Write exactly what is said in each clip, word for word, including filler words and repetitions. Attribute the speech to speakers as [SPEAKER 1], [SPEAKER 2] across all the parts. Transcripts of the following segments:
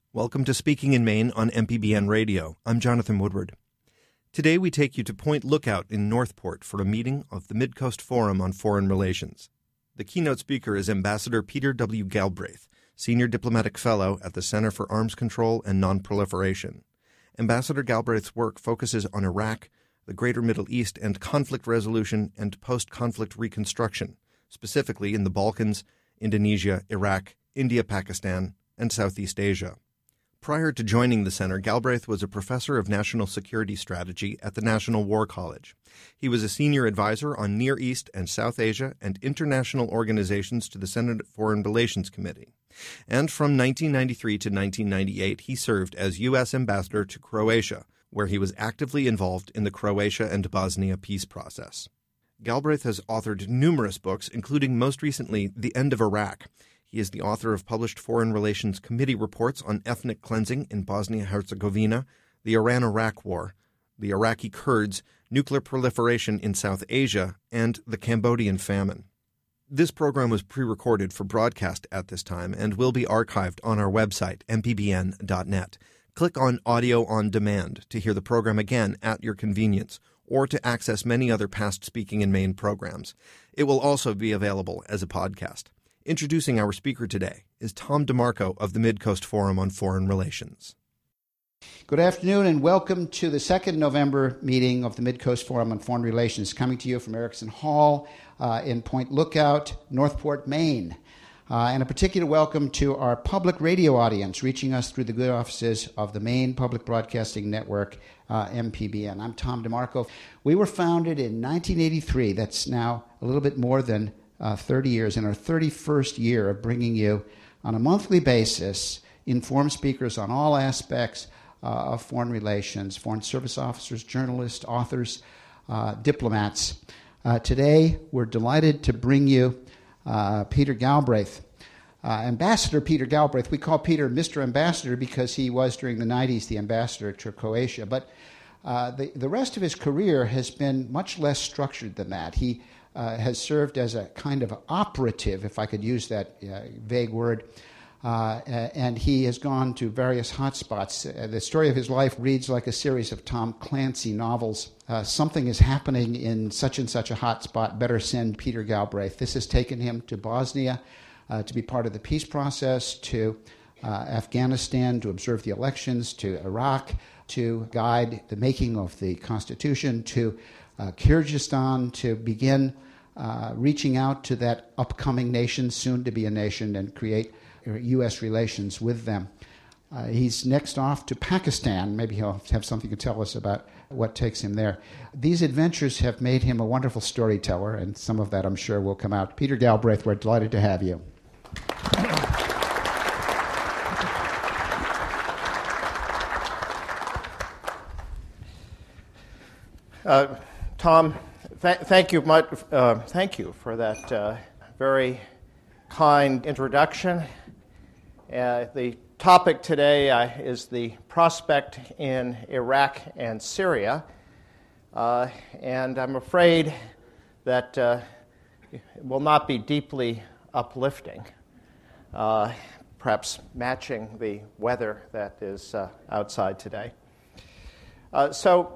[SPEAKER 1] Welcome to Speaking in Maine on M P B N Radio. I'm Jonathan Woodward. Today we take you to Point Lookout in Northport for a meeting of the Mid-Coast Forum on Foreign Relations. The keynote speaker is Ambassador Peter W. Galbraith, Senior Diplomatic Fellow at the Center for Arms Control and Non-Proliferation. Ambassador Galbraith's work focuses on Iraq, the Greater Middle East, and conflict resolution and post-conflict reconstruction, specifically in the Balkans, Indonesia, Iraq, India, Pakistan, and Southeast Asia. Prior to joining the center, Galbraith was a professor of national security strategy at the National War College. He was a senior advisor on Near East and South Asia and international organizations to the Senate Foreign Relations Committee. And from nineteen ninety-three to nineteen ninety-eight, he served as U S ambassador to Croatia, where he was actively involved in the Croatia and Bosnia peace process. Galbraith has authored numerous books, including most recently The End of Iraq. He is the author of published Foreign Relations Committee reports on ethnic cleansing in Bosnia-Herzegovina, the Iran-Iraq War, the Iraqi Kurds, nuclear proliferation in South Asia, and the Cambodian famine. This program was pre-recorded for broadcast at this time and will be archived on our website, m p b n dot net. Click on Audio on Demand to hear the program again at your convenience, or to access many other past Speaking in Maine programs. It will also be available as a podcast. Introducing our speaker today is Tom DeMarco of the Mid-Coast Forum on Foreign Relations.
[SPEAKER 2] Good afternoon and welcome to the second November meeting of the Mid-Coast Forum on Foreign Relations, coming to you from Erickson Hall uh, in Point Lookout, Northport, Maine. Uh, and a particular welcome to our public radio audience reaching us through the good offices of the Maine Public Broadcasting Network, uh, M P B N. I'm Tom DeMarco. We were founded in nineteen eighty-three. That's now a little bit more than Uh, thirty years, in our thirty-first year of bringing you, on a monthly basis, informed speakers on all aspects uh, of foreign relations, foreign service officers, journalists, authors, uh, diplomats. Uh, today, we're delighted to bring you uh, Peter Galbraith. Uh, Ambassador Peter Galbraith. We call Peter Mister Ambassador because he was, during the nineties, the ambassador to Croatia. But uh, the, the rest of his career has been much less structured than that. He Uh, has served as a kind of operative, if I could use that uh, vague word, uh, and he has gone to various hotspots. Uh, the story of his life reads like a series of Tom Clancy novels. Uh, something is happening in such and such a hotspot, better send Peter Galbraith. This has taken him to Bosnia uh, to be part of the peace process, to uh, Afghanistan to observe the elections, to Iraq to guide the making of the Constitution, to Uh, Kyrgyzstan to begin uh, reaching out to that upcoming nation, soon to be a nation, and create U S relations with them. Uh, he's next off to Pakistan. Maybe he'll have something to tell us about what takes him there. These adventures have made him a wonderful storyteller, and some of that, I'm sure, will come out. Peter Galbraith, we're delighted to have you.
[SPEAKER 3] Uh, Tom, th- thank you much. Uh, thank you for that uh, very kind introduction. Uh, the topic today uh, is the prospect in Iraq and Syria, uh, and I'm afraid that uh, it will not be deeply uplifting, uh, perhaps matching the weather that is uh, outside today. Uh, so.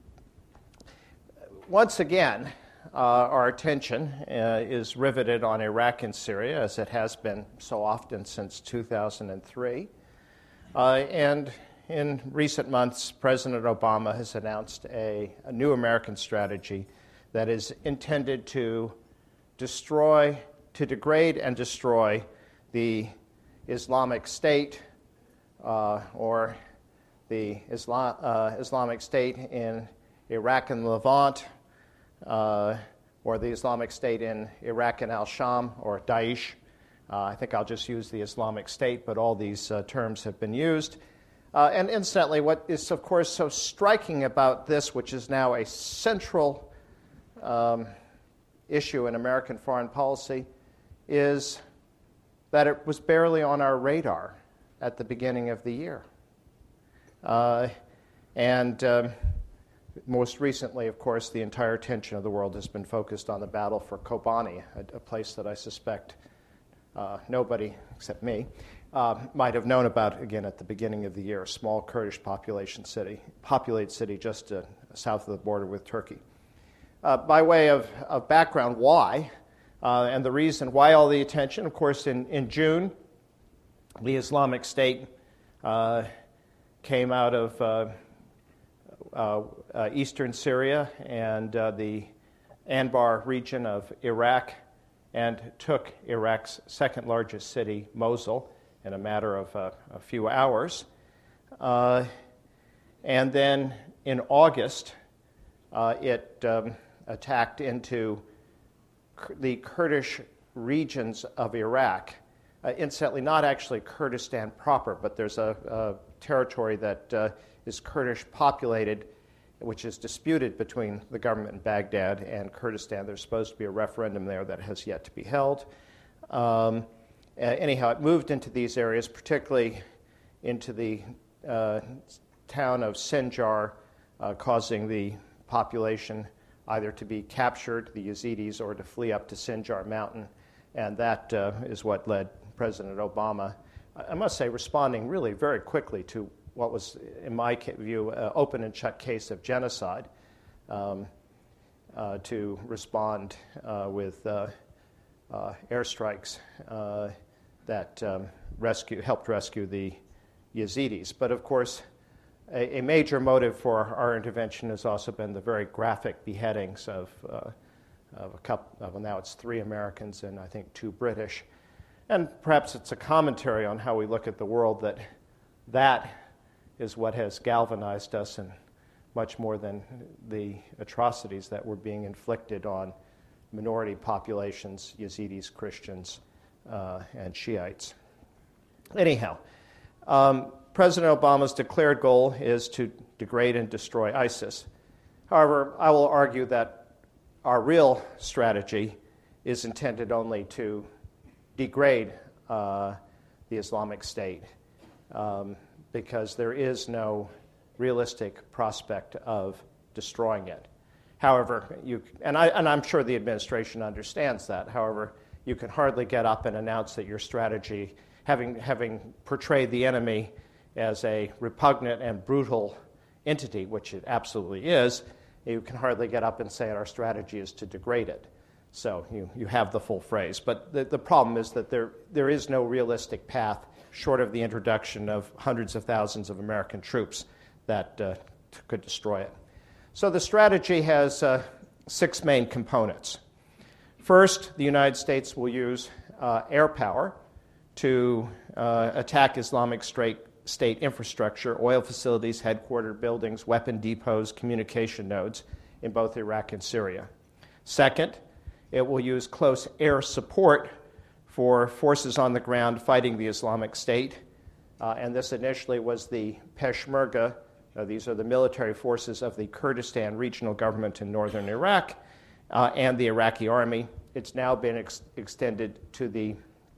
[SPEAKER 3] Once again, uh, our attention uh, is riveted on Iraq and Syria, as it has been so often since two thousand three. Uh, and in recent months, President Obama has announced a, a new American strategy that is intended to destroy, to degrade and destroy the Islamic State uh, or the Islam, uh, Islamic State in Iraq and Levant, uh, or the Islamic State in Iraq and al-Sham, or Daesh. Uh, I think I'll just use the Islamic State, but all these uh, terms have been used. Uh, and incidentally, what is, of course, so striking about this, which is now a central um, issue in American foreign policy, is that it was barely on our radar at the beginning of the year. Uh, and um, most recently, of course, the entire attention of the world has been focused on the battle for Kobani, a, a place that I suspect uh, nobody except me uh, might have known about, again, at the beginning of the year, a small Kurdish population city, populated city just uh, south of the border with Turkey. Uh, by way of, of background, why, uh, and the reason why all the attention, of course, in, in June, the Islamic State uh, came out of uh, uh, uh, eastern Syria and uh, the Anbar region of Iraq and took Iraq's second largest city, Mosul, in a matter of uh, a few hours. Uh, and then in August, uh, it um, attacked into the Kurdish regions of Iraq. Uh, incidentally, not actually Kurdistan proper, but there's a, a territory that uh, is Kurdish populated, which is disputed between the government in Baghdad and Kurdistan. There's supposed to be a referendum there that has yet to be held. Um, anyhow, it moved into these areas, particularly into the uh, town of Sinjar, uh, causing the population either to be captured, the Yazidis, or to flee up to Sinjar Mountain. And that uh, is what led President Obama, I must say, responding really very quickly to what was, in my view, an open and shut case of genocide, um, uh, to respond uh, with uh, uh, airstrikes uh, that um, rescue, helped rescue the Yazidis. But of course, a, a major motive for our intervention has also been the very graphic beheadings of, uh, of a couple, of, now it's three Americans and I think two British. And perhaps it's a commentary on how we look at the world that that is what has galvanized us, and much more than the atrocities that were being inflicted on minority populations, Yazidis, Christians, uh, and Shiites. Anyhow, um, President Obama's declared goal is to degrade and destroy ISIS. However, I will argue that our real strategy is intended only to degrade uh, the Islamic State, um, because there is no realistic prospect of destroying it. However, you and, I, and I'm sure the administration understands that. However, you can hardly get up and announce that your strategy, having, having portrayed the enemy as a repugnant and brutal entity, which it absolutely is, you can hardly get up and say our strategy is to degrade it. So you, you have the full phrase. But the, the problem is that there, there is no realistic path short of the introduction of hundreds of thousands of American troops that uh, t- could destroy it. So the strategy has uh, six main components. First, the United States will use uh, air power to uh, attack Islamic State, state infrastructure, oil facilities, headquarters buildings, weapon depots, communication nodes in both Iraq and Syria. Second, it will use close air support for forces on the ground fighting the Islamic State. Uh, and this initially was the Peshmerga. Uh, these are the military forces of the Kurdistan regional government in northern Iraq uh, and the Iraqi army. It's now been ex- extended to the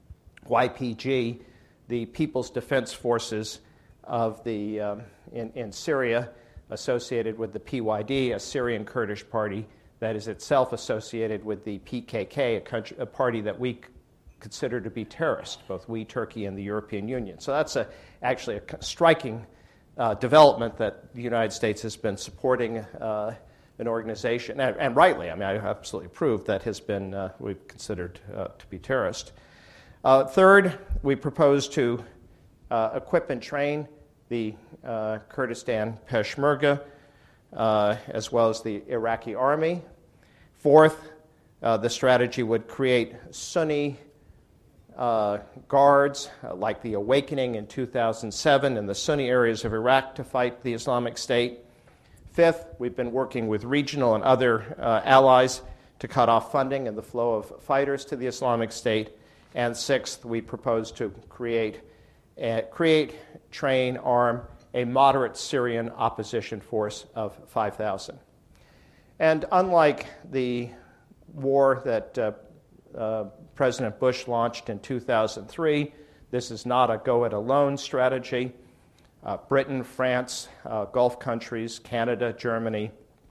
[SPEAKER 3] Y P G, the People's Defense Forces of the um, in, in Syria, associated with the P Y D, a Syrian Kurdish party that is itself associated with the P K K, a, country, a party that we consider to be terrorist, both we, Turkey, and the European Union. So that's a, actually a striking uh, development that the United States has been supporting uh, an organization, and, and rightly, I mean, I absolutely approve, that has been, uh, we've considered uh, to be terrorist. Uh, third, we propose to uh, equip and train the uh, Kurdistan Peshmerga, uh, as well as the Iraqi army. Fourth, uh, the strategy would create Sunni uh, guards, uh, like the Awakening in two thousand seven in the Sunni areas of Iraq to fight the Islamic State. Fifth, we've been working with regional and other uh, allies to cut off funding and the flow of fighters to the Islamic State. And sixth, we propose to create, uh, create, train, arm a moderate Syrian opposition force of five thousand. And unlike the war that uh, uh, President Bush launched in two thousand three, this is not a go-it-alone strategy. Uh, Britain, France, uh, Gulf countries, Canada, Germany,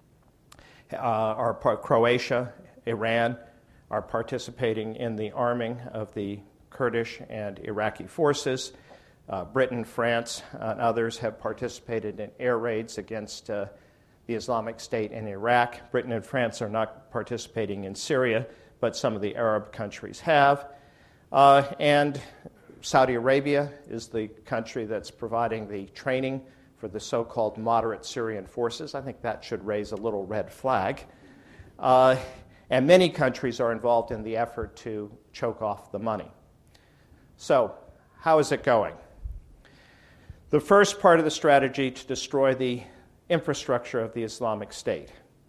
[SPEAKER 3] uh, are part, Croatia, Iran, are participating in the arming of the Kurdish and Iraqi forces. Uh, Britain, France, and others have participated in air raids against uh, the Islamic State in Iraq. Britain and France are not participating in Syria, but some of the Arab countries have. Uh, and Saudi Arabia is the country that's providing the training for the so-called moderate Syrian forces. I think that should raise a little red flag. Uh, and many countries are involved in the effort to choke off the money. So, how is it going? The first part of the strategy to destroy the infrastructure of the Islamic State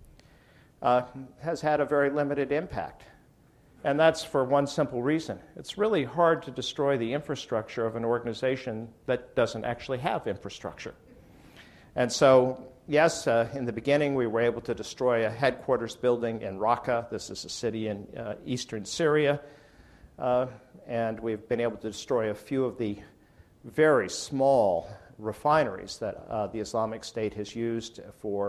[SPEAKER 3] uh, has had a very limited impact. And that's for one simple reason. It's really hard to destroy the infrastructure of an organization that doesn't actually have infrastructure. And so, yes, uh, in the beginning we were able to destroy a headquarters building in Raqqa. This is a city in uh, eastern Syria. Uh, and we've been able to destroy a few of the very small refineries that uh, the Islamic State has used for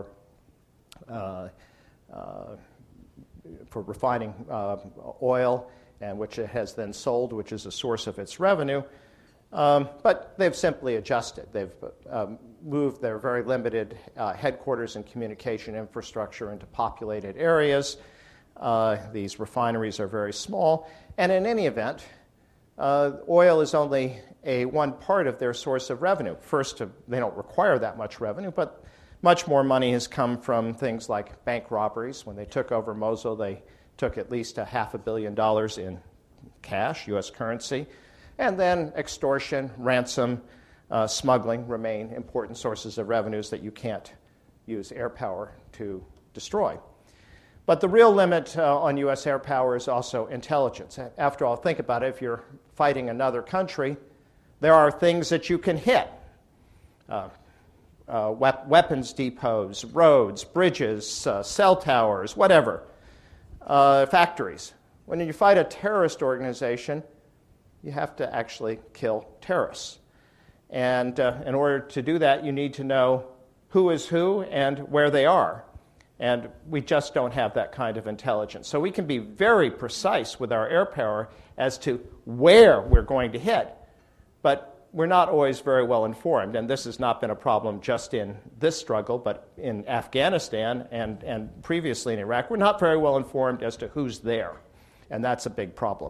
[SPEAKER 3] uh, uh, for refining uh, oil, and which it has then sold, which is a source of its revenue. Um, but they've simply adjusted. They've um, moved their very limited uh, headquarters and communication infrastructure into populated areas. Uh, these refineries are very small, and in any event, uh, oil is only a one part of their source of revenue. First, uh, they don't require that much revenue, but much more money has come from things like bank robberies. When they took over Mosul, they took at least a half a billion dollars in cash, U S currency. And then extortion, ransom, uh, smuggling remain important sources of revenues that you can't use air power to destroy. But the real limit uh, on U S air power is also intelligence. After all, think about it. If you're fighting another country, there are things that you can hit. Uh, Uh, wep- weapons depots, roads, bridges, uh, cell towers, whatever, uh, factories. When you fight a terrorist organization, you have to actually kill terrorists. And uh, in order to do that, you need to know who is who and where they are. And we just don't have that kind of intelligence. So we can be very precise with our air power as to where we're going to hit, but we're not always very well informed, and this has not been a problem just in this struggle, but in Afghanistan and, and previously in Iraq. We're not very well informed as to who's there, and that's a big problem.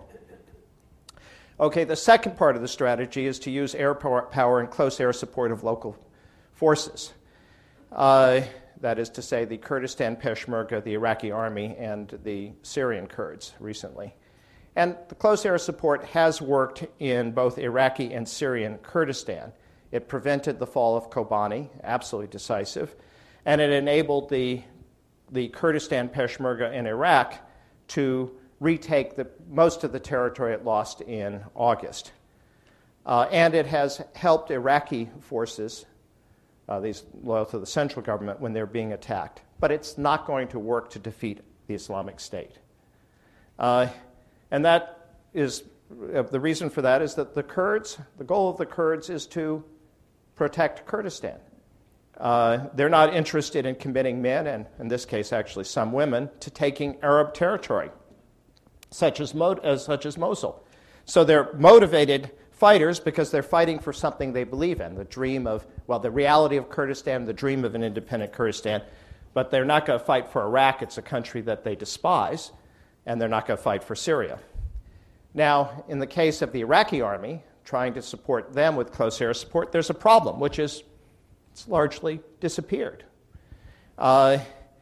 [SPEAKER 3] Okay, the second part of the strategy is to use air power and close air support of local forces. Uh, that is to say, the Kurdistan Peshmerga, the Iraqi army, and the Syrian Kurds recently. And the close air support has worked in both Iraqi and Syrian Kurdistan. It prevented the fall of Kobani, absolutely decisive, and it enabled the, the Kurdistan Peshmerga in Iraq to retake the, most of the territory it lost in August. Uh, and it has helped Iraqi forces, uh, these loyal to the central government, when they're being attacked. But it's not going to work to defeat the Islamic State. Uh, And that is, uh, the reason for that is that the Kurds, the goal of the Kurds is to protect Kurdistan. Uh, they're not interested in committing men, and in this case actually some women, to taking Arab territory, such as, Mo- as, such as Mosul. So they're motivated fighters because they're fighting for something they believe in, the dream of, well, the reality of Kurdistan, the dream of an independent Kurdistan. But they're not going to fight for Iraq. It's a country that they despise. And they're not going to fight for Syria. Now, in the case of the Iraqi army, trying to support them with close air support, there's a problem, which is it's largely disappeared. Uh,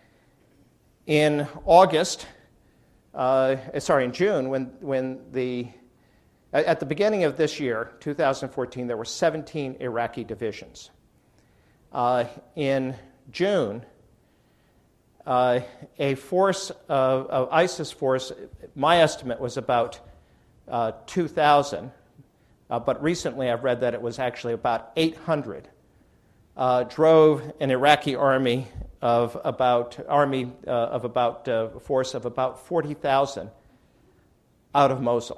[SPEAKER 3] in August, uh, sorry, in June, when, when the, at the beginning of this year, two thousand fourteen, there were seventeen Iraqi divisions. Uh, in June, Uh, a force of, of ISIS force, my estimate was about uh, two thousand, uh, but recently I've read that it was actually about eight hundred, uh, drove an Iraqi army of about army uh, of about uh, force of about forty thousand out of Mosul,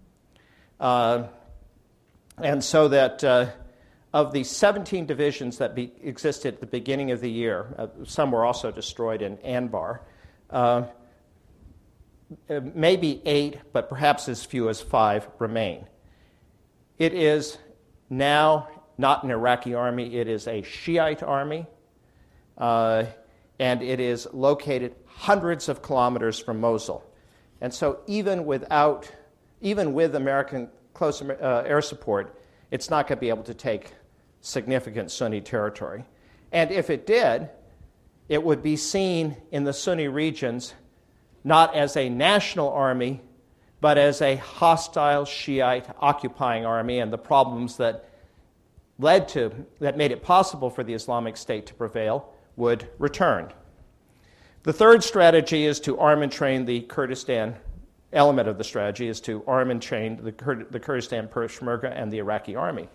[SPEAKER 3] uh, and so that. Uh, Of the seventeen divisions that be, existed at the beginning of the year, uh, some were also destroyed in Anbar, uh, uh, maybe eight, but perhaps as few as five remain. It is now not an Iraqi army, it is a Shiite army, uh, and it is located hundreds of kilometers from Mosul. And so even without, even with American close uh, air support, it's not going to be able to take significant Sunni territory. And if it did, it would be seen in the Sunni regions not as a national army, but as a hostile Shiite occupying army, and the problems that led to, that made it possible for the Islamic State to prevail would return. The third strategy is to arm and train the Kurdistan, element of the strategy is to arm and train the, Kur- the Kurdistan Peshmerga and the Iraqi army.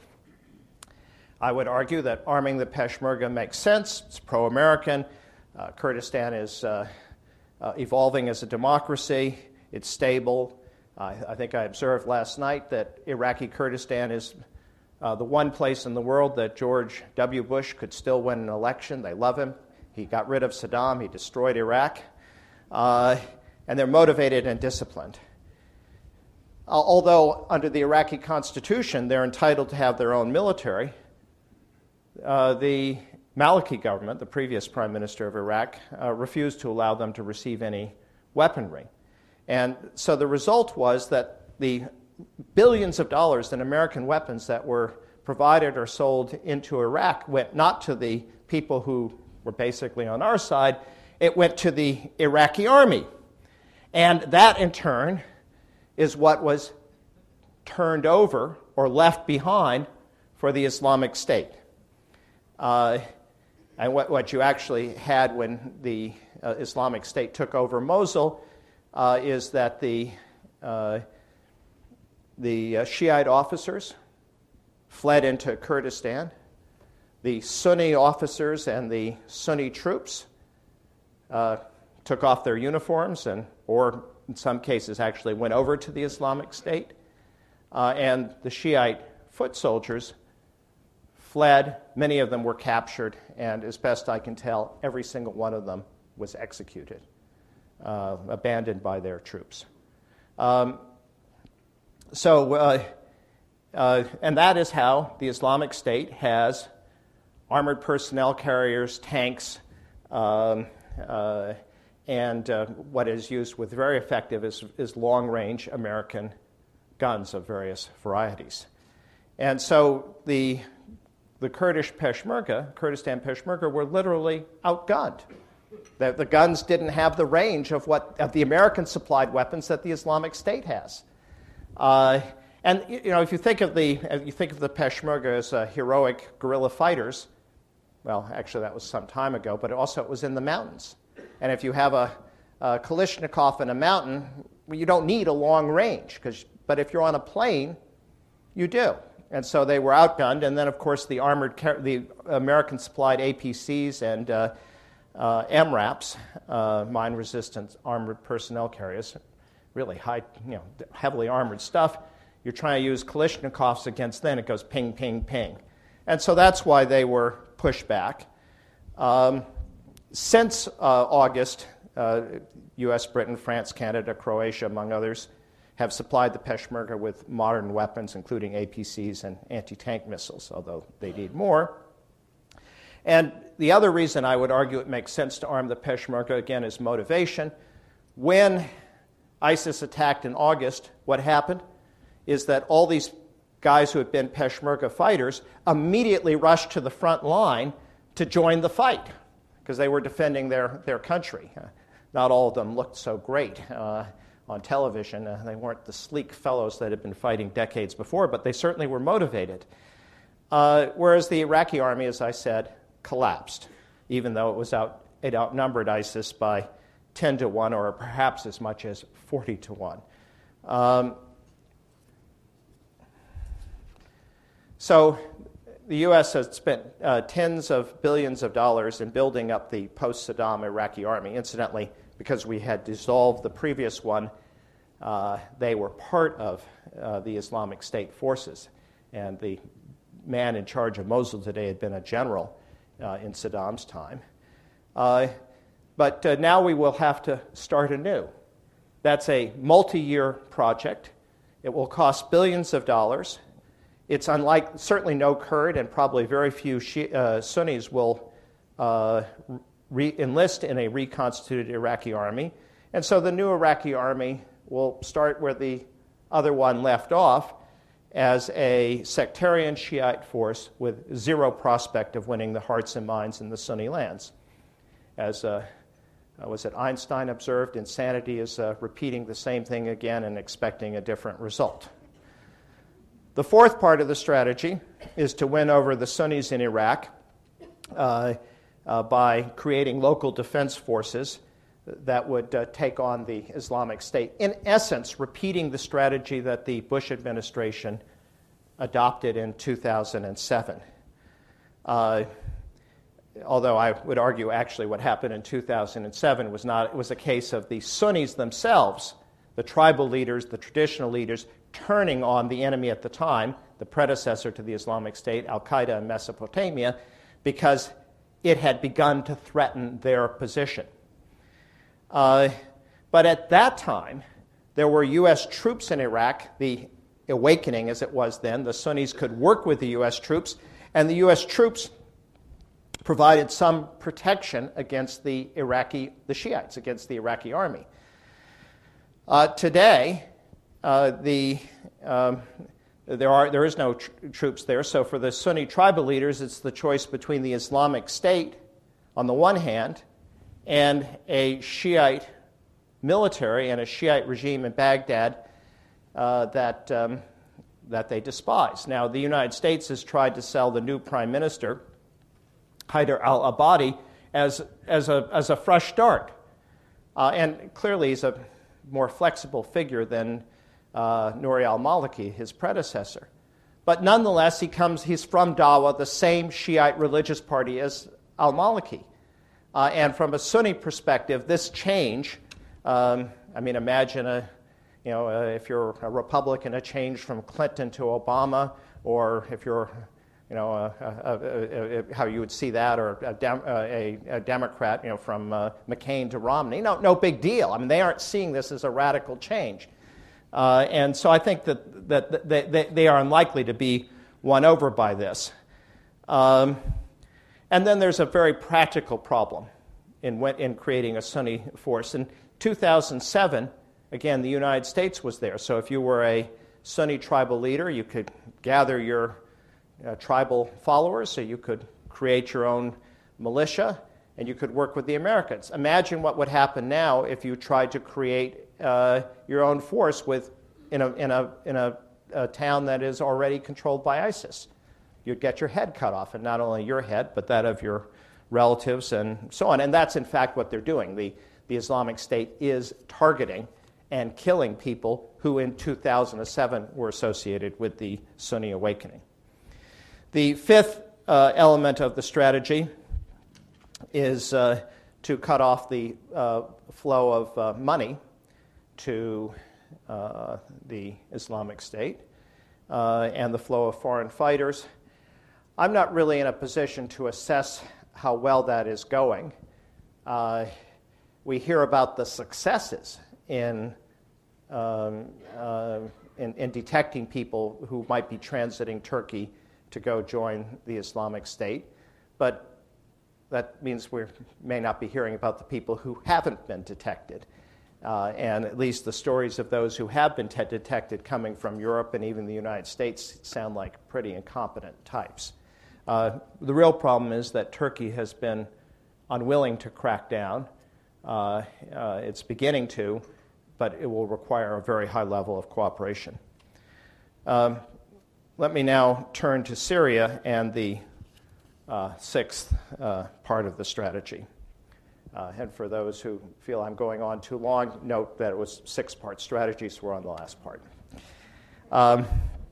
[SPEAKER 3] I would argue that arming the Peshmerga makes sense, it's pro-American, uh, Kurdistan is uh, uh, evolving as a democracy, it's stable. Uh, I think I observed last night that Iraqi Kurdistan is uh, the one place in the world that George W. Bush could still win an election. They love him. He got rid of Saddam. He destroyed Iraq. Uh, and they're motivated and disciplined. Uh, although under the Iraqi constitution, they're entitled to have their own military, uh, the Maliki government, the previous prime minister of Iraq, uh, refused to allow them to receive any weaponry. And so the result was that the billions of dollars in American weapons that were provided or sold into Iraq went not to the people who were basically on our side, it went to the Iraqi army. And that, in turn, is what was turned over or left behind for the Islamic State. Uh, and what, what you actually had when the uh, Islamic State took over Mosul Uh, is that the, uh, the uh, Shiite officers fled into Kurdistan. The Sunni officers and the Sunni troops uh, took off their uniforms and, or in some cases, actually went over to the Islamic State. Uh, and the Shiite foot soldiers fled. Many of them were captured, and as best I can tell, every single one of them was executed. Uh, abandoned by their troops. Um, so, uh, uh, and that is how the Islamic State has armored personnel carriers, tanks, um, uh, and uh, what is used with very effective is, is long-range American guns of various varieties. And so the, the Kurdish Peshmerga, Kurdistan Peshmerga, were literally outgunned. The, the guns didn't have the range of what of the American-supplied weapons that the Islamic State has. Uh, and you know, if you think of the if you think of the Peshmerga as uh, heroic guerrilla fighters, well, actually that was some time ago, but also it was in the mountains. And if you have a, a Kalashnikov in a mountain, well, you don't need a long range, because but if you're on a plane, you do. And so they were outgunned, and then of course the armored the American-supplied A P Cs and uh, Uh, M RAPs, uh, mine-resistant armored personnel carriers, really high, you know, heavily armored stuff. You're trying to use Kalashnikovs against them, it goes ping, ping, ping. And so that's why they were pushed back. Um, since uh, August, uh, U S, Britain, France, Canada, Croatia, among others, have supplied the Peshmerga with modern weapons, including A P Cs and anti-tank missiles, although they need more. And the other reason I would argue it makes sense to arm the Peshmerga, again, is motivation. When ISIS attacked in August, what happened is that all these guys who had been Peshmerga fighters immediately rushed to the front line to join the fight because they were defending their, their country. Uh, not all of them looked so great uh, on television. Uh, they weren't the sleek fellows that had been fighting decades before, but they certainly were motivated. Uh, whereas the Iraqi army, as I said, collapsed, even though it was out, it outnumbered ISIS by ten to one or perhaps as much as forty to one. Um, so the U S has spent uh, tens of billions of dollars in building up the post-Saddam Iraqi army. Incidentally, because we had dissolved the previous one, uh, they were part of uh, the Islamic State forces, and the man in charge of Mosul today had been a general Uh, in Saddam's time. Uh, but uh, now we will have to start anew. That's a multi-year project. It will cost billions of dollars. It's unlike, certainly no Kurd and probably very few Shi- uh, Sunnis will uh, re- enlist in a reconstituted Iraqi army. And so the new Iraqi army will start where the other one left off, as a sectarian Shiite force with zero prospect of winning the hearts and minds in the Sunni lands. As uh, was it Einstein observed, insanity is uh, repeating the same thing again and expecting a different result. The fourth part of the strategy is to win over the Sunnis in Iraq uh, uh, by creating local defense forces that would uh, take on the Islamic State. In essence, repeating the strategy that the Bush administration adopted in two thousand seven. Uh, although I would argue actually what happened in two thousand seven was not, it was a case of the Sunnis themselves, the tribal leaders, the traditional leaders, turning on the enemy at the time, the predecessor to the Islamic State, Al-Qaeda in Mesopotamia, because it had begun to threaten their position. Uh, but at that time, there were U S troops in Iraq, the awakening as it was then. The Sunnis could work with the U S troops, and the U S troops provided some protection against the Iraqi, the Shiites, against the Iraqi army. Uh, today, uh, the um, there are there is no tr- troops there, so for the Sunni tribal leaders, it's the choice between the Islamic State on the one hand and a Shiite military and a Shiite regime in Baghdad uh, that, um, that they despise. Now, the United States has tried to sell the new prime minister, Haider al-Abadi, as, as, a, as a fresh start. Uh, and clearly he's a more flexible figure than uh, Nouri al-Maliki, his predecessor. But nonetheless, he comes, he's from Dawa, the same Shiite religious party as al-Maliki. Uh, and from a Sunni perspective, this change, um, I mean, imagine a, you know, uh, if you're a Republican, a change from Clinton to Obama, or if you're, you know, uh, uh, uh, uh, how you would see that, or a, dem- uh, a, a Democrat, you know, from uh, McCain to Romney. No, no big deal. I mean, they aren't seeing this as a radical change. Uh, and so I think that, that they, they, they are unlikely to be won over by this. Um, And then there's a very practical problem in, in creating a Sunni force. In two thousand seven, again, the United States was there. So if you were a Sunni tribal leader, you could gather your uh, tribal followers, so you could create your own militia, and you could work with the Americans. Imagine what would happen now if you tried to create uh, your own force with, in, a, in, a, in a, a town that is already controlled by ISIS. You'd get your head cut off, and not only your head, but that of your relatives and so on. And that's, in fact, what they're doing. The, the Islamic State is targeting and killing people who in two thousand seven were associated with the Sunni awakening. The fifth uh, element of the strategy is uh, to cut off the uh, flow of uh, money to uh, the Islamic State uh, and the flow of foreign fighters. I'm not really in a position to assess how well that is going. Uh, we hear about the successes in, um, uh, in, in detecting people who might be transiting Turkey to go join the Islamic State, but that means we may not be hearing about the people who haven't been detected. Uh, and at least the stories of those who have been te- detected coming from Europe and even the United States sound like pretty incompetent types. Uh, the real problem is that Turkey has been unwilling to crack down. Uh, uh, it's beginning to, but it will require a very high level of cooperation. Um, let me now turn to Syria and the uh, sixth uh, part of the strategy. Uh, and for those who feel I'm going on too long, note that it was six-part strategy, so we're on the last part. Um,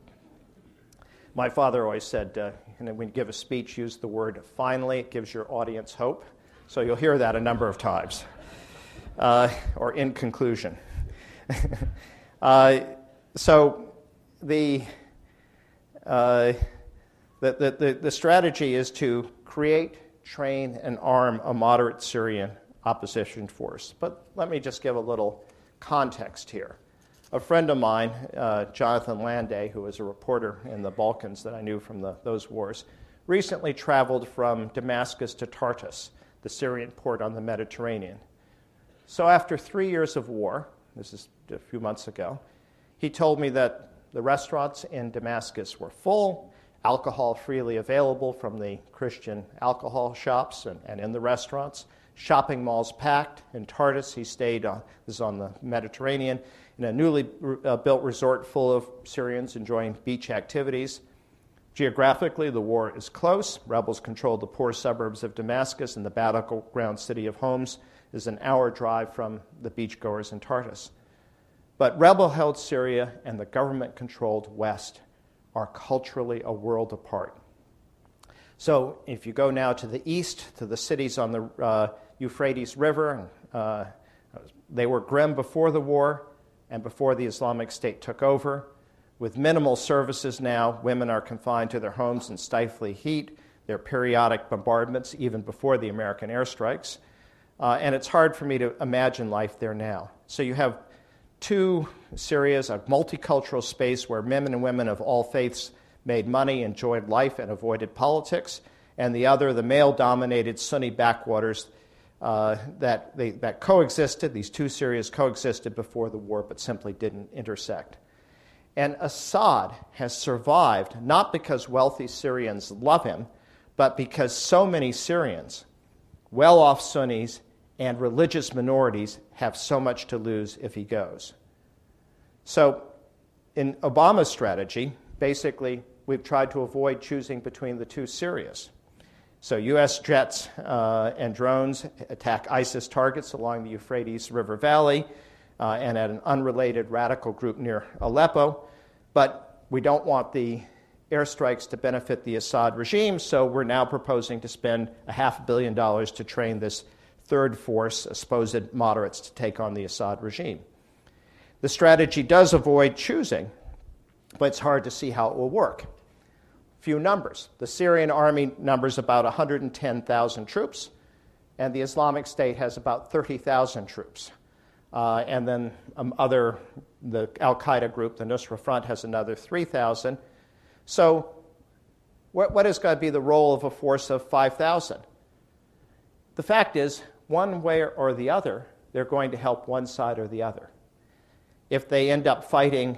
[SPEAKER 3] my father always said, uh, and when you give a speech, use the word finally. It gives your audience hope. So you'll hear that a number of times. Uh, or in conclusion. uh, so the, uh, the, the, the, the strategy is to create, train, and arm a moderate Syrian opposition force. But let me just give a little context here. A friend of mine, uh, Jonathan Landay, who was a reporter in the Balkans that I knew from the, those wars, recently traveled from Damascus to Tartus, the Syrian port on the Mediterranean. So after three years of war, this is a few months ago, he told me that the restaurants in Damascus were full, alcohol freely available from the Christian alcohol shops and, and in the restaurants, shopping malls packed. In Tartus, he stayed on, this is on the Mediterranean, in a newly uh, built resort full of Syrians enjoying beach activities. Geographically, the war is close. Rebels control the poor suburbs of Damascus, and the battleground city of Homs is an hour drive from the beachgoers in Tartus. But rebel-held Syria and the government-controlled West are culturally a world apart. So if you go now to the east, to the cities on the uh, Euphrates River, uh, they were grim before the war and before the Islamic State took over. With minimal services now, women are confined to their homes in stifling heat. There are periodic bombardments even before the American airstrikes. Uh, and it's hard for me to imagine life there now. So you have two Syrias, a multicultural space where men and women of all faiths made money, enjoyed life, and avoided politics, and the other, the male-dominated Sunni backwaters uh, that, they, that coexisted. These two Syrias coexisted before the war, but simply didn't intersect. And Assad has survived not because wealthy Syrians love him, but because so many Syrians, well-off Sunnis, and religious minorities have so much to lose if he goes. So in Obama's strategy, basically, we've tried to avoid choosing between the two Syrias. So U S jets uh, and drones attack ISIS targets along the Euphrates River Valley uh, and at an unrelated radical group near Aleppo. But we don't want the airstrikes to benefit the Assad regime, so we're now proposing to spend a half a billion dollars to train this third force, supposed moderates, to take on the Assad regime. The strategy does avoid choosing, but it's hard to see how it will work. Few numbers. The Syrian army numbers about one hundred ten thousand troops, and the Islamic State has about thirty thousand troops. Uh, and then um, other, the Al-Qaeda group, the Nusra Front, has another three thousand. So what, what is going to be the role of a force of five thousand? The fact is, one way or the other, they're going to help one side or the other. If they end up fighting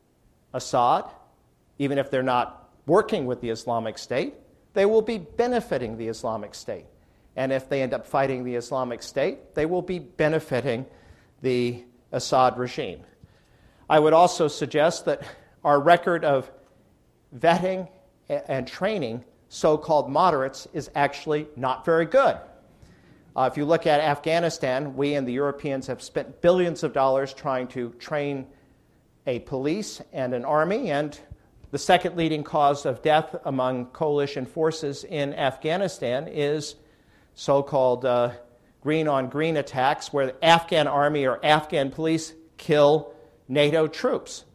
[SPEAKER 3] Assad, even if they're not working with the Islamic State, they will be benefiting the Islamic State. And if they end up fighting the Islamic State, they will be benefiting the Assad regime. I would also suggest that our record of vetting and training so-called moderates is actually not very good. Uh, if you look at Afghanistan, we and the Europeans have spent billions of dollars trying to train a police and an army, and the second leading cause of death among coalition forces in Afghanistan is so-called uh, green-on-green attacks, where the Afghan army or Afghan police kill NATO troops.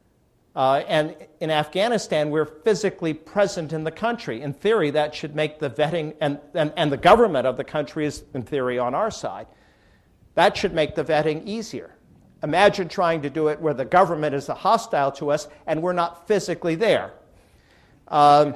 [SPEAKER 3] Uh, and in Afghanistan, we're physically present in the country. In theory, that should make the vetting, and, and, and the government of the country is, in theory, on our side. That should make the vetting easier. Imagine trying to do it where the government is hostile to us and we're not physically there. Um,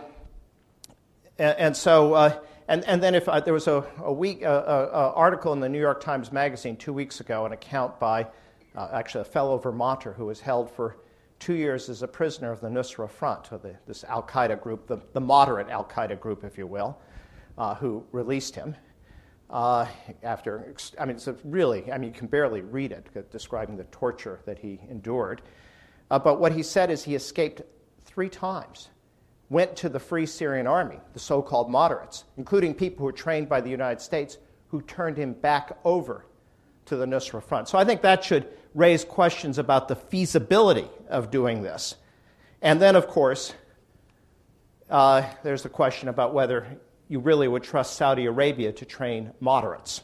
[SPEAKER 3] and, and so, uh, and, and then if uh, there was a, a week uh, uh, article in the New York Times Magazine two weeks ago, an account by uh, actually a fellow Vermonter who was held for two years as a prisoner of the Nusra Front, or the, this Al-Qaeda group, the, the moderate Al-Qaeda group, if you will, uh, who released him. Uh, after, I mean, it's a really, I mean, you can barely read it, describing the torture that he endured. Uh, but what he said is he escaped three times, went to the Free Syrian Army, the so-called moderates, including people who were trained by the United States, who turned him back over to the Nusra Front. So I think that should raise questions about the feasibility of doing this. And then, of course, uh, there's the question about whether you really would trust Saudi Arabia to train moderates.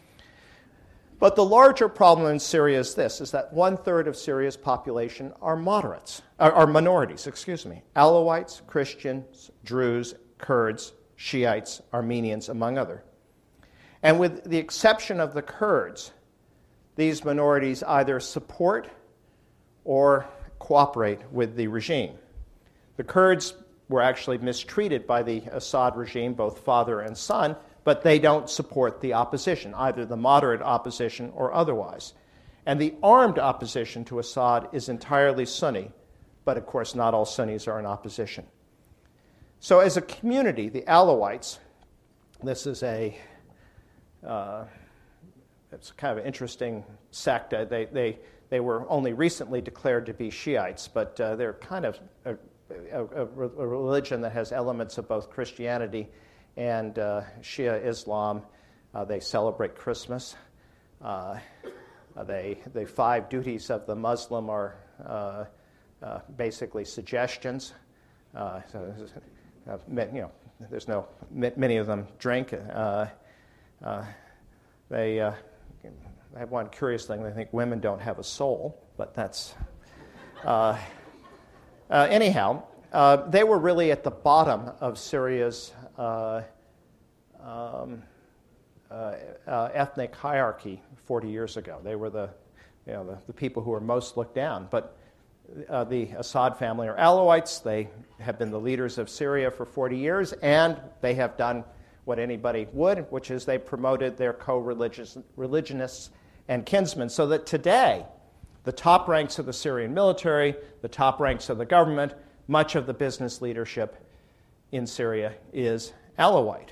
[SPEAKER 3] But the larger problem in Syria is this, is that one-third of Syria's population are moderates, are, are minorities, excuse me, Alawites, Christians, Druze, Kurds, Shiites, Armenians, among others. And with the exception of the Kurds, these minorities either support or cooperate with the regime. The Kurds were actually mistreated by the Assad regime, both father and son, but they don't support the opposition, either the moderate opposition or otherwise. And the armed opposition to Assad is entirely Sunni, but of course not all Sunnis are in opposition. So as a community, the Alawites, this is a, uh, it's kind of an interesting sect. Uh, they, they, they were only recently declared to be Shiites, but uh, they're kind of a, a, a religion that has elements of both Christianity and uh, Shia Islam. Uh, they celebrate Christmas. Uh, they, the five duties of the Muslim are uh, uh, basically suggestions. Uh, so, uh, you know, there's no many of them drink. Uh, uh, they uh, have one curious thing. They think women don't have a soul, but that's uh, uh, anyhow. Uh, they were really at the bottom of Syria's uh, um, uh, uh, ethnic hierarchy forty years ago. They were the, you know, the, the people who were most looked down. But uh, the Assad family are Alawites. They have been the leaders of Syria for forty years, and they have done what anybody would, which is they promoted their co-religionists and kinsmen, so that today, the top ranks of the Syrian military, the top ranks of the government, much of the business leadership in Syria is Alawite.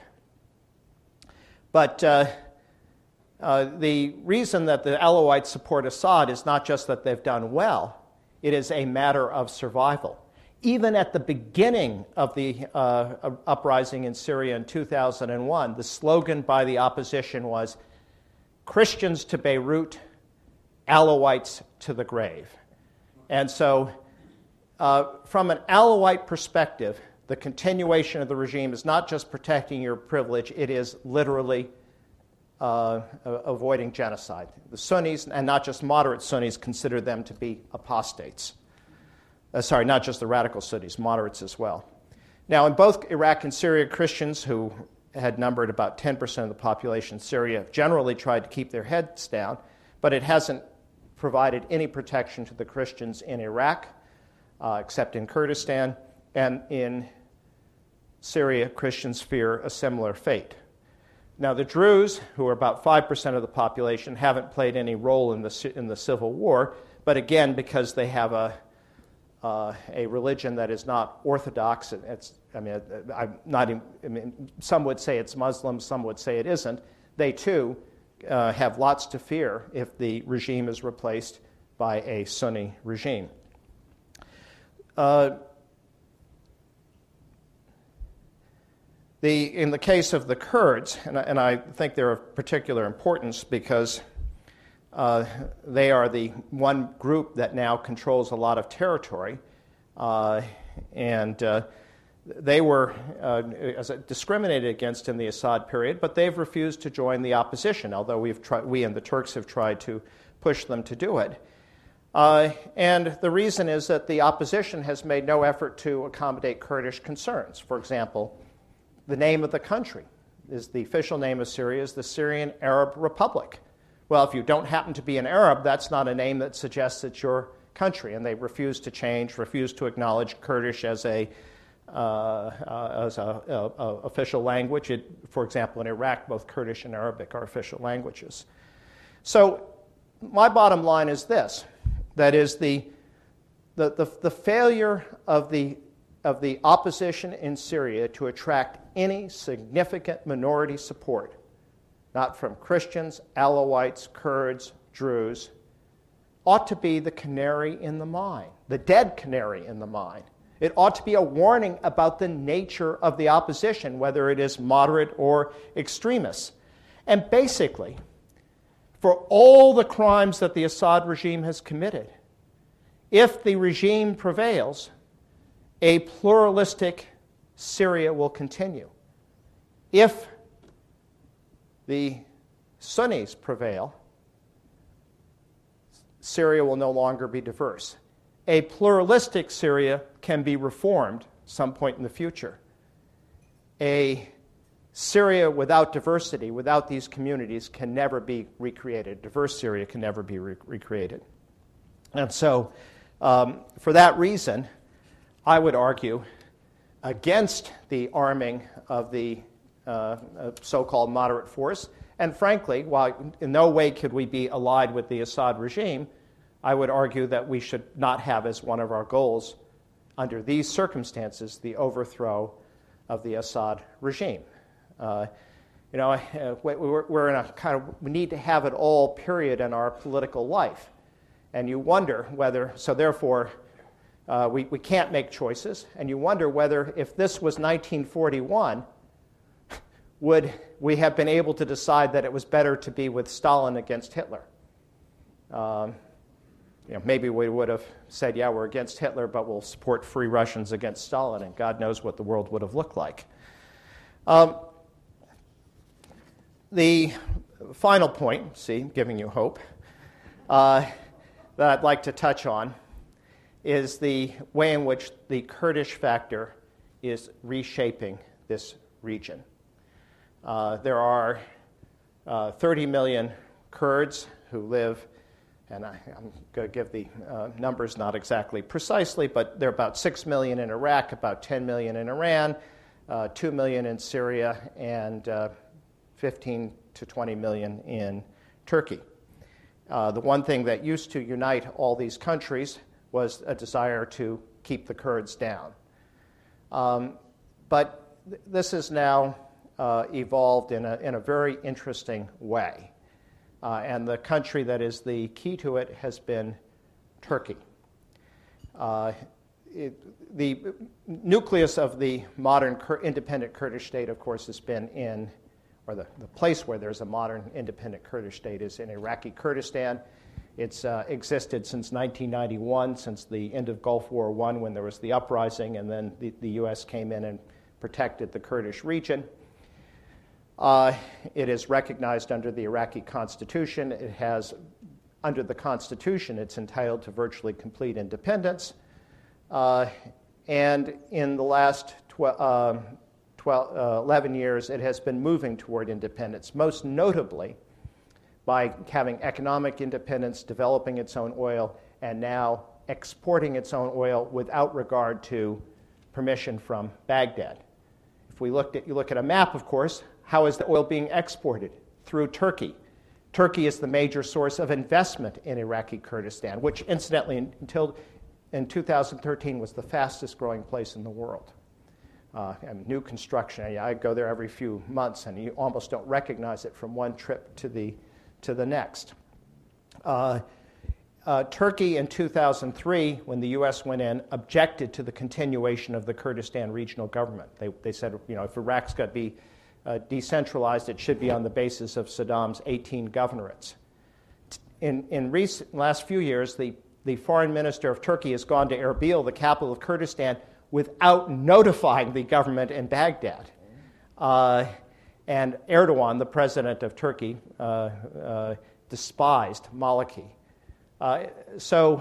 [SPEAKER 3] But uh, uh, the reason that the Alawites support Assad is not just that they've done well, it is a matter of survival. Even at the beginning of the uh, uprising in Syria in two thousand one, the slogan by the opposition was, Christians to Beirut, Alawites to the grave. And so, uh, from an Alawite perspective, the continuation of the regime is not just protecting your privilege, it is literally uh, avoiding genocide. The Sunnis, and not just moderate Sunnis, consider them to be apostates. Uh, sorry, not just the radical Sunnis, moderates as well. Now, in both Iraq and Syria, Christians who had numbered about ten percent of the population in Syria have generally tried to keep their heads down, but it hasn't provided any protection to the Christians in Iraq, uh, except in Kurdistan, and in Syria, Christians fear a similar fate. Now, the Druze, who are about five percent of the population, haven't played any role in the, in the civil war, but again, because they have a Uh, a religion that is not orthodox. It's, I mean, I'm not. I mean, some would say it's Muslim, some would say it isn't. They too uh, have lots to fear if the regime is replaced by a Sunni regime. Uh, the in the case of the Kurds, and I, and I think they're of particular importance because Uh, they are the one group that now controls a lot of territory, uh, and uh, they were uh, as discriminated against in the Assad period, but they've refused to join the opposition, although we've tried, we and the Turks have tried to push them to do it. Uh, and the reason is that the opposition has made no effort to accommodate Kurdish concerns. For example, the name of the country is the official name of Syria is the Syrian Arab Republic. Well, if you don't happen to be an Arab, that's not a name that suggests it's your country, and they refuse to change, refuse to acknowledge Kurdish as a uh, uh, as a, a, a official language. It, for example, in Iraq, both Kurdish and Arabic are official languages. So, my bottom line is this: that is the the the, the failure of the of the opposition in Syria to attract any significant minority support, not from Christians, Alawites, Kurds, Druze, ought to be the canary in the mine, the dead canary in the mine. It ought to be a warning about the nature of the opposition, whether it is moderate or extremist. And basically, for all the crimes that the Assad regime has committed, if the regime prevails, a pluralistic Syria will continue. If the Sunnis prevail, Syria will no longer be diverse. A pluralistic Syria can be reformed some point in the future. A Syria without diversity, without these communities, can never be recreated. Diverse Syria can never be re- recreated. And so, um, for that reason, I would argue against the arming of the uh, so-called moderate force. And frankly, while in no way could we be allied with the Assad regime, I would argue that we should not have as one of our goals, under these circumstances, the overthrow of the Assad regime. Uh, you know, uh, we're, we're in a kind of, we need to have it all period in our political life. And you wonder whether, so therefore, uh, we, we can't make choices, and you wonder whether if this was nineteen forty-one, would we have been able to decide that it was better to be with Stalin against Hitler? Um, you know, maybe we would have said, yeah, we're against Hitler, but we'll support free Russians against Stalin, and God knows what the world would have looked like. Um, the final point, see, giving you hope, uh, that I'd like to touch on is the way in which the Kurdish factor is reshaping this region. Uh, there are uh, thirty million Kurds who live, and I, I'm going to give the uh, numbers not exactly precisely, but there are about six million in Iraq, about ten million in Iran, uh, two million in Syria, and uh, fifteen to twenty million in Turkey. Uh, the one thing that used to unite all these countries was a desire to keep the Kurds down. Um, but th- this is now Uh, evolved in a, in a very interesting way. Uh, and the country that is the key to it has been Turkey. Uh, it, the nucleus of the modern Kur- independent Kurdish state, of course, has been in, or the, the place where there's a modern independent Kurdish state is in Iraqi Kurdistan. It's uh, existed since nineteen ninety-one, since the end of Gulf War One, when there was the uprising, and then the, the U S came in and protected the Kurdish region. Uh, it is recognized under the Iraqi Constitution. It has, under the Constitution, it's entitled to virtually complete independence. Uh, and in the last tw- uh, twelve, uh, eleven years, it has been moving toward independence, most notably by having economic independence, developing its own oil, and now exporting its own oil without regard to permission from Baghdad. If we looked at, you look at a map, of course, how is the oil being exported? Through Turkey. Turkey is the major source of investment in Iraqi Kurdistan, which incidentally until in two thousand thirteen was the fastest growing place in the world. Uh, and new construction, I go there every few months and you almost don't recognize it from one trip to the, to the next. Uh, uh, Turkey in two thousand three, when the U S went in, objected to the continuation of the Kurdistan regional government. They, they said, you know, if Iraq's got to be Uh, decentralized, it should be on the basis of Saddam's eighteen governorates. In in recent last few years, the, the foreign minister of Turkey has gone to Erbil, the capital of Kurdistan, without notifying the government in Baghdad. Uh, and Erdogan, the president of Turkey, uh, uh, despised Maliki. Uh, so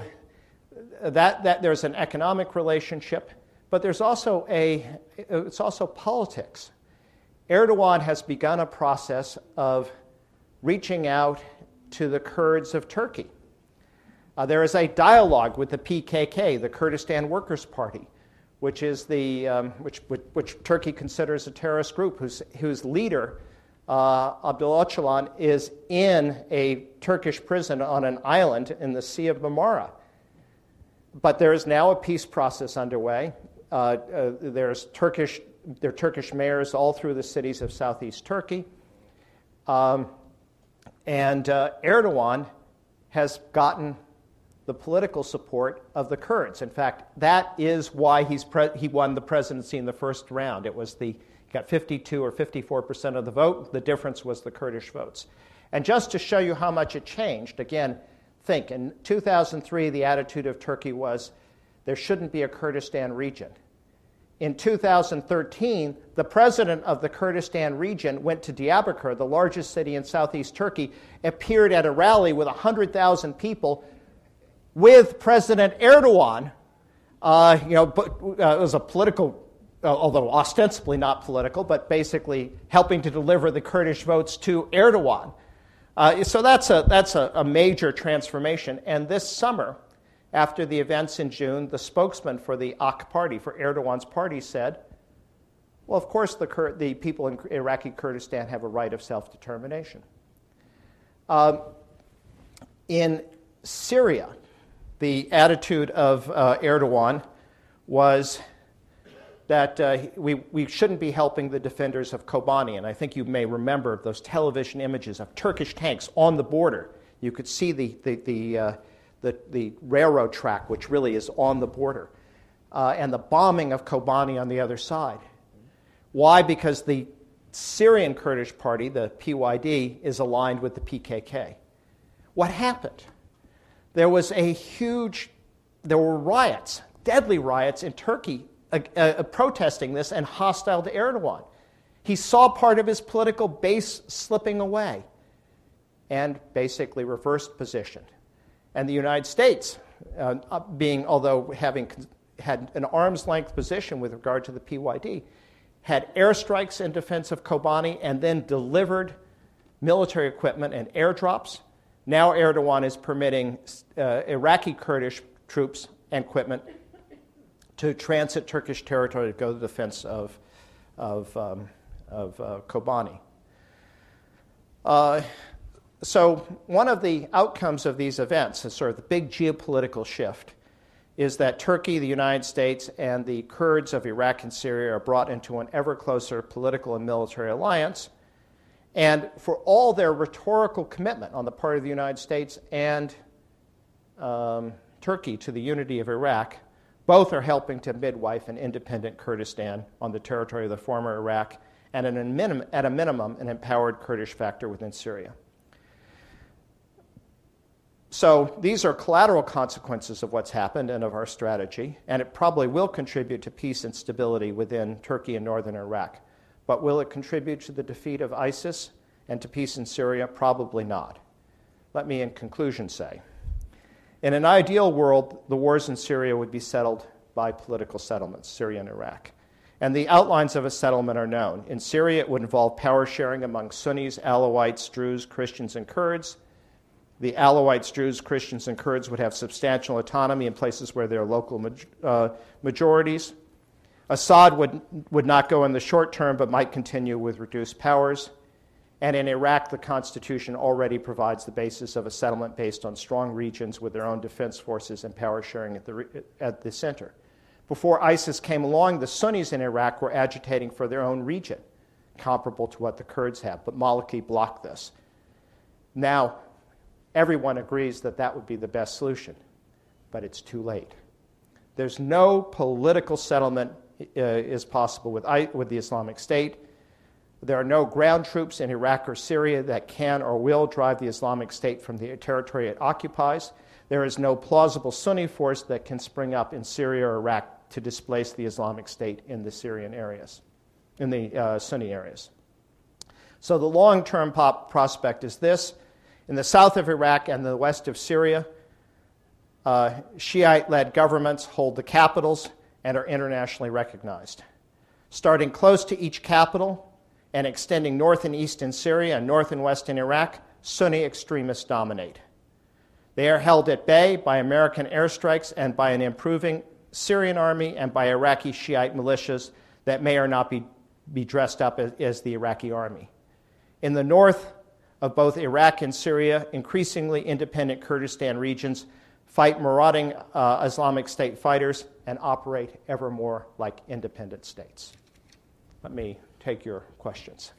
[SPEAKER 3] that that there's an economic relationship, but there's also a it's also politics. Erdogan has begun a process of reaching out to the Kurds of Turkey. Uh, there is a dialogue with the P K K, the Kurdistan Workers' Party, which is the um, which, which which Turkey considers a terrorist group, whose whose leader uh, Abdullah Öcalan is in a Turkish prison on an island in the Sea of Marmara. But there is now a peace process underway. Uh, uh, there's Turkish. There are Turkish mayors all through the cities of southeast Turkey. Um, and uh, Erdogan has gotten the political support of the Kurds. In fact, that is why he's pre- he won the presidency in the first round. It was the he got fifty-two or fifty-four percent of the vote. The difference was the Kurdish votes. And just to show you how much it changed, again, think, in two thousand three, the attitude of Turkey was there shouldn't be a Kurdistan region. In two thousand thirteen, the president of the Kurdistan region went to Diyarbakir, the largest city in southeast Turkey, appeared at a rally with one hundred thousand people with President Erdogan. Uh, you know, but, uh, it was a political although ostensibly not political, but basically helping to deliver the Kurdish votes to Erdogan. Uh, so that's a that's a, a major transformation. And this summer, after the events in June, the spokesman for the A K party, for Erdogan's party, said, well, of course the, Kur- the people in Iraqi Kurdistan have a right of self-determination. Uh, in Syria, the attitude of uh, Erdogan was that uh, we, we shouldn't be helping the defenders of Kobani. And I think you may remember those television images of Turkish tanks on the border. You could see the, the, the, uh, the, the railroad track, which really is on the border, uh, and the bombing of Kobani on the other side. Why? Because the Syrian Kurdish party, the P Y D, is aligned with the P K K. What happened? There was a huge, there were riots, deadly riots in Turkey uh, uh, protesting this and hostile to Erdogan. He saw part of his political base slipping away and basically reversed position. And the United States, uh, being, although having had an arm's length position with regard to the P Y D, had airstrikes in defense of Kobani and then delivered military equipment and airdrops. Now Erdogan is permitting uh, Iraqi Kurdish troops and equipment to transit Turkish territory to go to the defense of, of, um, of uh, Kobani. Uh, so one of the outcomes of these events, is sort of the big geopolitical shift, is that Turkey, the United States, and the Kurds of Iraq and Syria are brought into an ever closer political and military alliance. And for all their rhetorical commitment on the part of the United States and um, Turkey to the unity of Iraq, both are helping to midwife an independent Kurdistan on the territory of the former Iraq, and at a minimum, at a minimum an empowered Kurdish factor within Syria. So these are collateral consequences of what's happened and of our strategy, and it probably will contribute to peace and stability within Turkey and northern Iraq. But will it contribute to the defeat of ISIS and to peace in Syria? Probably not. Let me, in conclusion, say, in an ideal world, the wars in Syria would be settled by political settlements, Syria and Iraq. And the outlines of a settlement are known. In Syria, it would involve power sharing among Sunnis, Alawites, Druze, Christians, and Kurds. The Alawites, Druze, Christians, and Kurds would have substantial autonomy in places where there are local maj- uh, majorities. Assad would, would not go in the short term, but might continue with reduced powers. And in Iraq, the Constitution already provides the basis of a settlement based on strong regions with their own defense forces and power sharing at the, at the center. Before ISIS came along, the Sunnis in Iraq were agitating for their own region, comparable to what the Kurds have, but Maliki blocked this. Now, everyone agrees that that would be the best solution, but it's too late. There's no political settlement uh, is possible with, I, with the Islamic State. There are no ground troops in Iraq or Syria that can or will drive the Islamic State from the territory it occupies. There is no plausible Sunni force that can spring up in Syria or Iraq to displace the Islamic State in the Syrian areas, in the uh, Sunni areas. So the long-term pop prospect is this. In the south of Iraq and the west of Syria, uh, Shiite-led governments hold the capitals and are internationally recognized. Starting close to each capital and extending north and east in Syria and north and west in Iraq, Sunni extremists dominate. They are held at bay by American airstrikes and by an improving Syrian army and by Iraqi Shiite militias that may or not be, be dressed up as, as the Iraqi army. In the north of both Iraq and Syria, increasingly independent Kurdistan regions fight marauding uh, Islamic State fighters and operate ever more like independent states. Let me take your questions.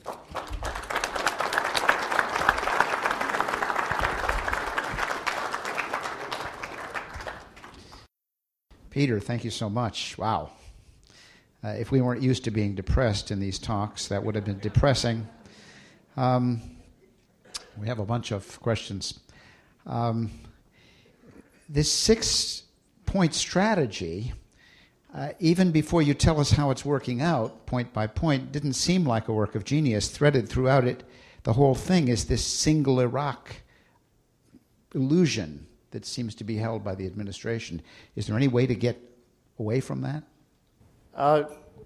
[SPEAKER 2] Peter, thank you so much. Wow. Uh, if we weren't used to being depressed in these talks, that would have been depressing. Um, we have a bunch of questions. Um, this six-point strategy, uh, even before you tell us how it's working out, point by point, didn't seem like a work of genius. Threaded throughout it, the whole thing is this single Iraq illusion that seems to be held by the administration. Is there any way to get away from that?
[SPEAKER 3] Uh,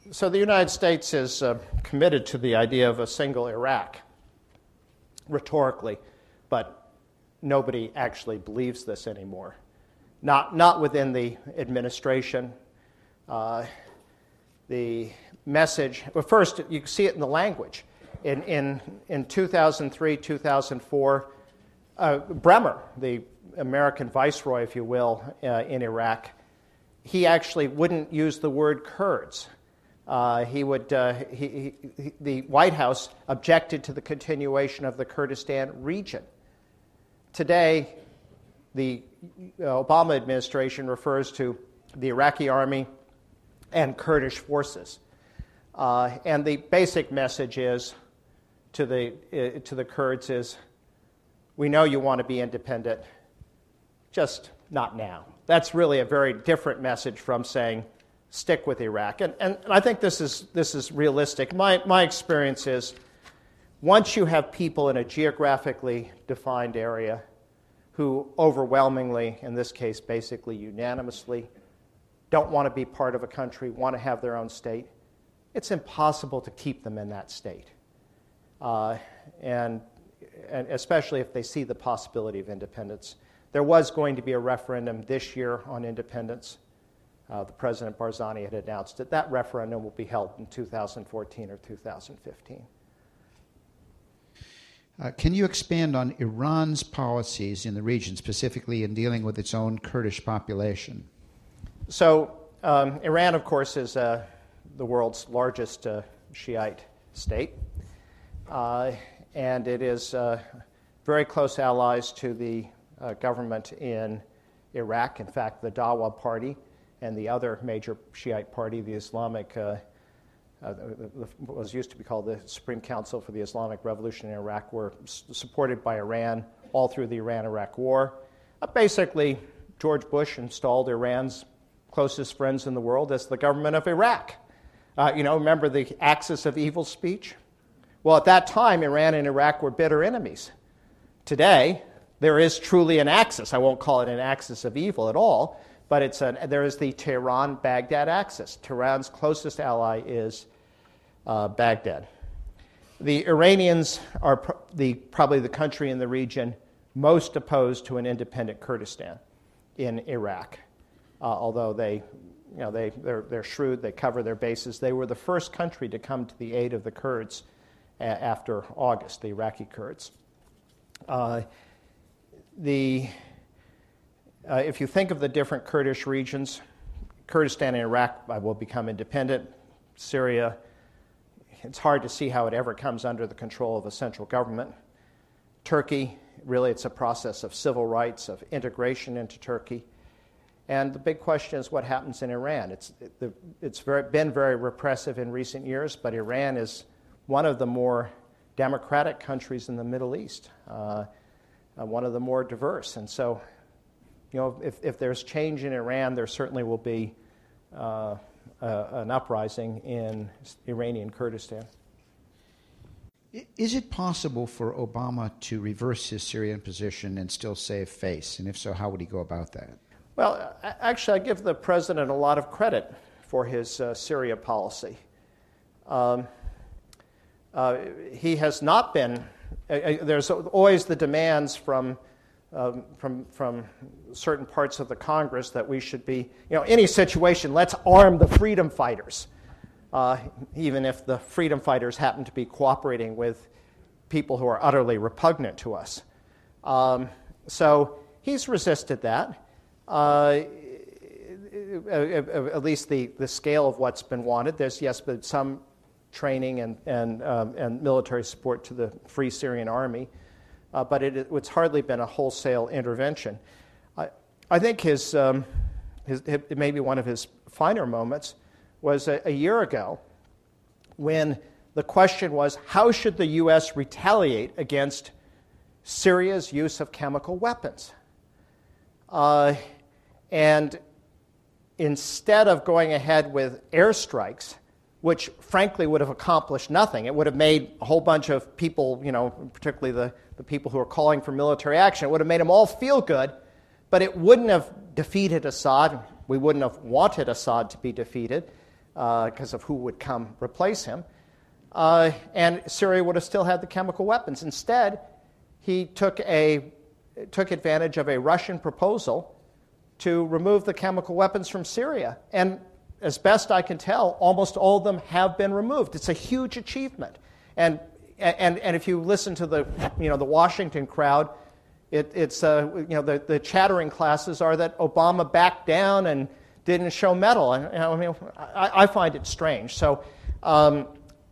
[SPEAKER 3] so the United States is uh, committed to the idea of a single Iraq, rhetorically, but nobody actually believes this anymore. Not, not within the administration. Uh, the message, well, first, you can see it in the language. In, in, in two thousand three, two thousand four, uh, Bremer, the American viceroy, if you will, uh, in Iraq, he actually wouldn't use the word Kurds. Uh, he would. Uh, he, he, the White House objected to the continuation of the Kurdistan region. Today, the Obama administration refers to the Iraqi army and Kurdish forces, uh, and the basic message is to the uh, to the Kurds is, we know you want to be independent, just not now. That's really a very different message from saying, stick with Iraq. And, and, and I think this is this is realistic. My, my experience is, once you have people in a geographically defined area who overwhelmingly, in this case basically unanimously, don't want to be part of a country, want to have their own state, it's impossible to keep them in that state. Uh, and, and especially if they see the possibility of independence. There was going to be a referendum this year on independence. Uh, the President Barzani had announced it. That referendum will be held in two thousand fourteen or two thousand fifteen.
[SPEAKER 2] Uh, can you expand on Iran's policies in the region, specifically in dealing with its own Kurdish population?
[SPEAKER 3] So um, Iran, of course, is uh, the world's largest uh, Shiite state. Uh, and it is uh, very close allies to the uh, government in Iraq. In fact, the Dawa Party and the other major Shiite party, the Islamic, uh, uh, what was used to be called the Supreme Council for the Islamic Revolution in Iraq, were s- supported by Iran all through the Iran-Iraq War. Uh, basically, George Bush installed Iran's closest friends in the world as the government of Iraq. Uh, you know, remember the axis of evil speech? Well, at that time, Iran and Iraq were bitter enemies. Today, there is truly an axis. I won't call it an axis of evil at all, but it's an, there is the Tehran-Baghdad axis. Tehran's closest ally is uh, Baghdad. The Iranians are pr- the, probably the country in the region most opposed to an independent Kurdistan in Iraq, uh, although they, you know, they, they're, they're shrewd, they cover their bases. They were the first country to come to the aid of the Kurds a- after August, the Iraqi Kurds. Uh, the Uh, if you think of the different Kurdish regions, Kurdistan and Iraq will become independent. Syria, it's hard to see how it ever comes under the control of a central government. Turkey, really it's a process of civil rights, of integration into Turkey. And the big question is what happens in Iran. It's, it, it's very, been very repressive in recent years, but Iran is one of the more democratic countries in the Middle East, uh, uh, one of the more diverse. And so, you know, if, if there's change in Iran, there certainly will be uh, uh, an uprising in Iranian Kurdistan.
[SPEAKER 2] Is it possible for Obama to reverse his Syrian position and still save face? And if so, how would he go about that?
[SPEAKER 3] Well, actually, I give the president a lot of credit for his uh, Syria policy. Um, uh, he has not been, uh, there's always the demands from Um, from from certain parts of the Congress that we should be, you know, any situation, let's arm the freedom fighters, uh, even if the freedom fighters happen to be cooperating with people who are utterly repugnant to us. Um, so he's resisted that, uh, at least the, the scale of what's been wanted. There's, yes, been some training and, and, um, and military support to the Free Syrian Army. Uh, but it, it's hardly been a wholesale intervention. I, I think his, um, his, it may be one of his finer moments was a, a year ago when the question was, how should the U S retaliate against Syria's use of chemical weapons? Uh, and instead of going ahead with airstrikes, which frankly would have accomplished nothing, it would have made a whole bunch of people, you know, particularly the, the people who are calling for military action, it would have made them all feel good, but it wouldn't have defeated Assad. We wouldn't have wanted Assad to be defeated, because uh, of who would come replace him. Uh, and Syria would have still had the chemical weapons. Instead, he took a took advantage of a Russian proposal to remove the chemical weapons from Syria. And as best I can tell, almost all of them have been removed. It's a huge achievement. And and and if you listen to the you know the Washington crowd, it, it's uh, you know the, the chattering classes are that Obama backed down and didn't show mettle. And you know, I mean, I, I find it strange. So. Um,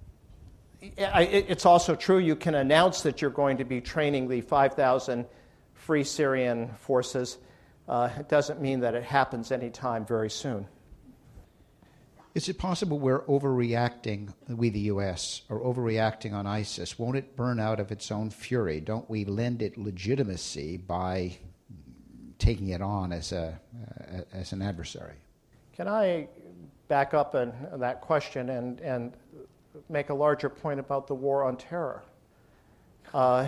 [SPEAKER 3] It's also true you can announce that you're going to be training the five thousand Free Syrian forces. Uh, it doesn't mean that it happens anytime very soon.
[SPEAKER 2] Is it possible we're overreacting, we the U S, are overreacting on ISIS? Won't it burn out of its own fury? Don't we lend it legitimacy by taking it on as a uh, as an adversary?
[SPEAKER 3] Can I back up on that question and and make a larger point about the war on terror? Uh,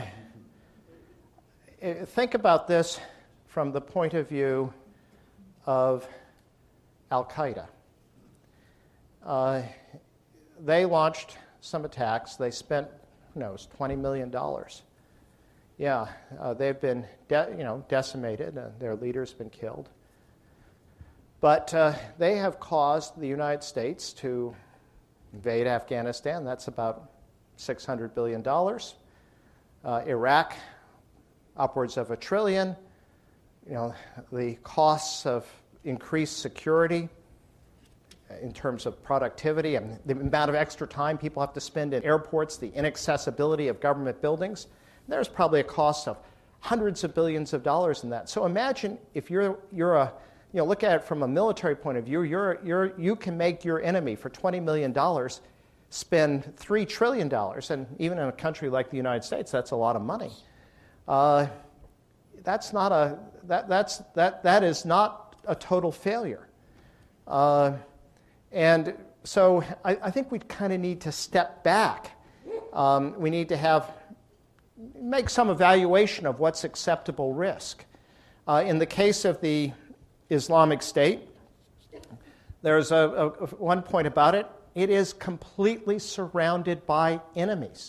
[SPEAKER 3] think about this from the point of view of Al-Qaeda. Uh, they launched some attacks. They spent, who knows, twenty million dollars. Yeah, uh, they've been de- you know, decimated. Uh, their leader's been killed. But uh, they have caused the United States to invade Afghanistan. That's about six hundred billion dollars. Uh, Iraq, upwards of a trillion. You know, the costs of increased security in terms of productivity and the amount of extra time people have to spend in airports, the inaccessibility of government buildings. There's probably a cost of hundreds of billions of dollars in that. So imagine if you're you're a you know look at it from a military point of view. You're you're you can make your enemy for twenty million dollars spend three trillion dollars, and even in a country like the United States, that's a lot of money. Uh, that's not a that that's that that is not a total failure. Uh, And so I, I think we kind of need to step back. Um, we need to have make some evaluation of what's acceptable risk. Uh, in the case of the Islamic State, there's a, a, one point about it. It is completely surrounded by enemies.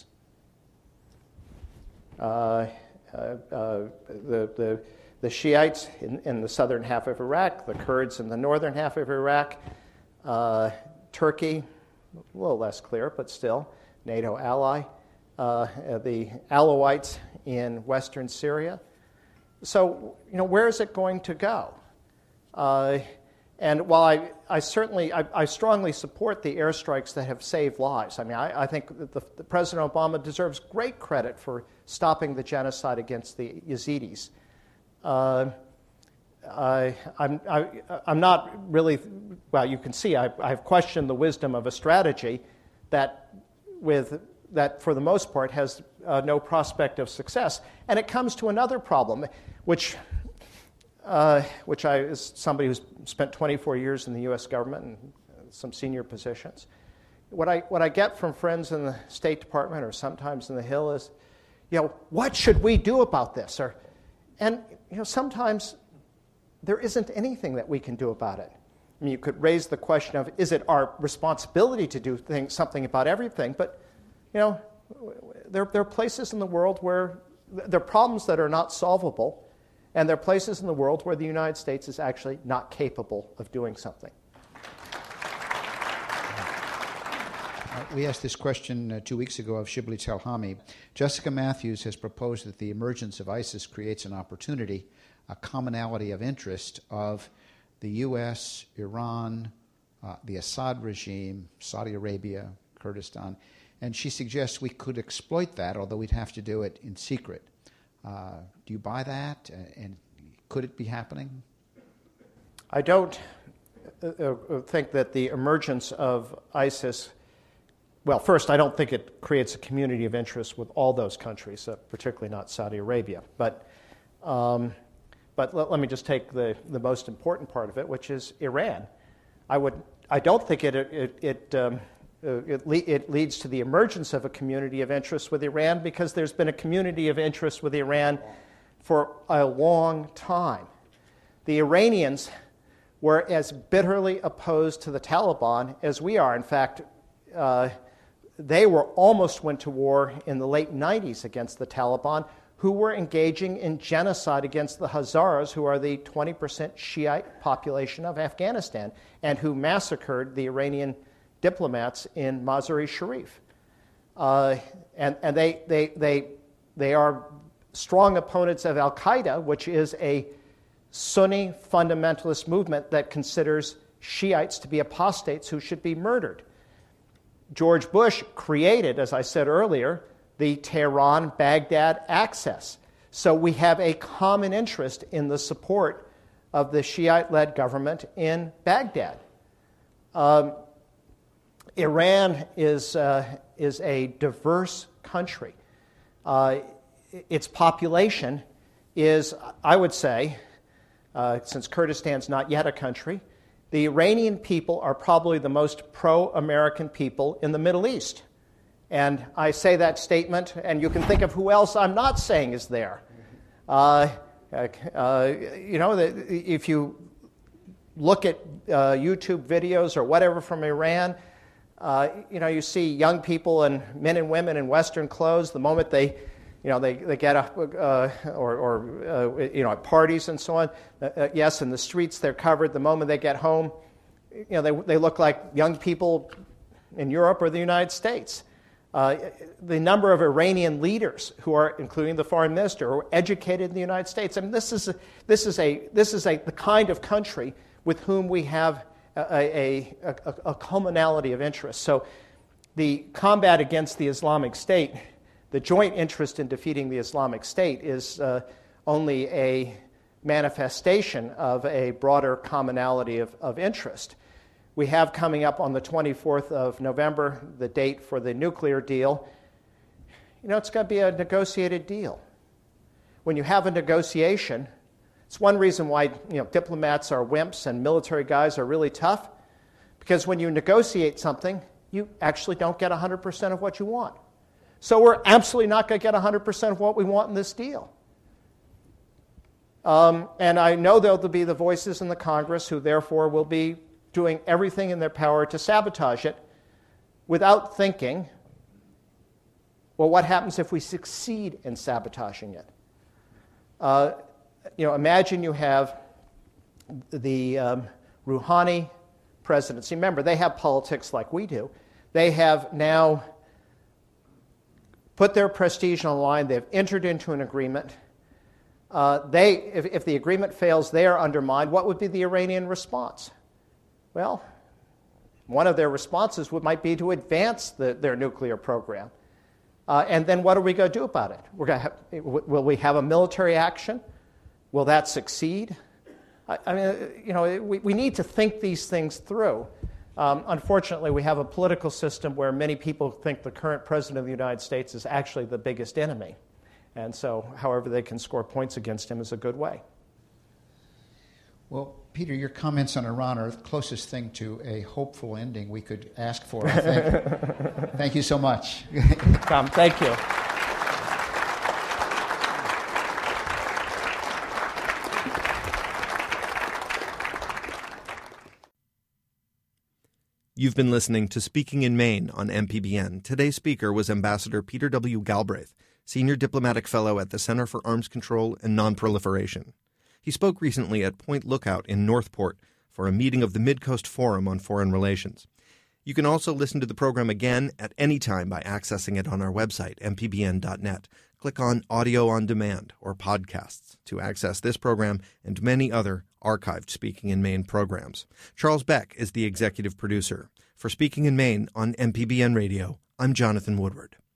[SPEAKER 3] Uh, uh, uh, the, the, the Shiites in, in the southern half of Iraq, the Kurds in the northern half of Iraq, Uh, Turkey, a little less clear, but still, NATO ally, uh, the Alawites in western Syria. So, you know, where is it going to go? Uh, and while I, I certainly, I, I strongly support the airstrikes that have saved lives. I mean, I, I think that the, the President Obama deserves great credit for stopping the genocide against the Yazidis. Uh, Uh, I'm, I, I'm not really, well, you can see I, I've questioned the wisdom of a strategy that, with, that for the most part, has uh, no prospect of success. And it comes to another problem, which, uh, which I, as somebody who's spent twenty-four years in the U S government and some senior positions, what I, what I get from friends in the State Department or sometimes in the Hill is, you know, what should we do about this? Or, and, you know, sometimes there isn't anything that we can do about it. I mean, you could raise the question of, is it our responsibility to do things, something about everything? But, you know, there, there are places in the world where there are problems that are not solvable, and there are places in the world where the United States is actually not capable of doing something.
[SPEAKER 2] Uh, we asked this question uh, two weeks ago of Shibli Telhami. Jessica Matthews has proposed that the emergence of ISIS creates an opportunity, a commonality of interest of the U S, Iran, uh, the Assad regime, Saudi Arabia, Kurdistan. And she suggests we could exploit that, although we'd have to do it in secret. Uh, do you buy that? Uh, and could it be happening?
[SPEAKER 3] I don't uh, think that the emergence of ISIS, well, first, I don't think it creates a community of interest with all those countries, uh, particularly not Saudi Arabia. But um, But let, let me just take the, the most important part of it, which is Iran. I would I don't think it it it, um, it, le- it leads to the emergence of a community of interest with Iran, because there's been a community of interest with Iran for a long time. The Iranians were as bitterly opposed to the Taliban as we are. In fact, uh, they were almost went to war in the late nineties against the Taliban, who were engaging in genocide against the Hazaras, who are the twenty percent Shiite population of Afghanistan, and who massacred the Iranian diplomats in Mazar-e Sharif. Uh, and and they, they, they, they are strong opponents of Al-Qaeda, which is a Sunni fundamentalist movement that considers Shiites to be apostates who should be murdered. George Bush created, as I said earlier, the Tehran-Baghdad axis. So we have a common interest in the support of the Shiite-led government in Baghdad. Um, Iran is, uh, is a diverse country. Uh, its population is, I would say, uh, since Kurdistan's not yet a country, the Iranian people are probably the most pro-American people in the Middle East. And I say that statement, and you can think of who else I'm not saying is there. Uh, uh, you know, the, if you look at uh, YouTube videos or whatever from Iran, uh, you know, you see young people and men and women in Western clothes. The moment they, you know, they, they get up, uh, or, or uh, you know, at parties and so on. Uh, yes, in the streets they're covered. The moment they get home, you know, they they look like young people in Europe or the United States. Uh, the number of Iranian leaders who are, including the foreign minister, who are educated in the United States. I mean, this is a, this is a this is a the kind of country with whom we have a, a, a, a commonality of interest. So, the combat against the Islamic State, the joint interest in defeating the Islamic State, is uh, only a manifestation of a broader commonality of, of interest. We have coming up on the twenty-fourth of November the date for the nuclear deal. You know, it's going to be a negotiated deal. When you have a negotiation, it's one reason why, you know, diplomats are wimps and military guys are really tough, because when you negotiate something, you actually don't get one hundred percent of what you want. So we're absolutely not going to get one hundred percent of what we want in this deal. Um, and I know there'll be the voices in the Congress who therefore will be doing everything in their power to sabotage it without thinking, well, what happens if we succeed in sabotaging it? Uh, you know, imagine you have the um, Rouhani presidency. Remember, they have politics like we do. They have now put their prestige on the line. They've entered into an agreement. Uh, they, if, if the agreement fails, they are undermined. What would be the Iranian response? Well, one of their responses would, might be to advance the, their nuclear program. Uh, and then what are we going to do about it? We're going to have, will we have a military action? Will that succeed? I, I mean, you know, we, we need to think these things through. Um, unfortunately, we have a political system where many people think the current president of the United States is actually the biggest enemy. And so, however they can score points against him is a good way.
[SPEAKER 2] Well, Peter, your comments on Iran are the closest thing to a hopeful ending we could ask for, I think. Thank you so much.
[SPEAKER 3] Tom, thank you.
[SPEAKER 1] You've been listening to Speaking in Maine on M P B N. Today's speaker was Ambassador Peter W. Galbraith, Senior Diplomatic Fellow at the Center for Arms Control and Nonproliferation. He spoke recently at Point Lookout in Northport for a meeting of the Midcoast Forum on Foreign Relations. You can also listen to the program again at any time by accessing it on our website, m p b n dot net. Click on Audio on Demand or Podcasts to access this program and many other archived Speaking in Maine programs. Charles Beck is the executive producer. For Speaking in Maine on M P B N Radio, I'm Jonathan Woodward.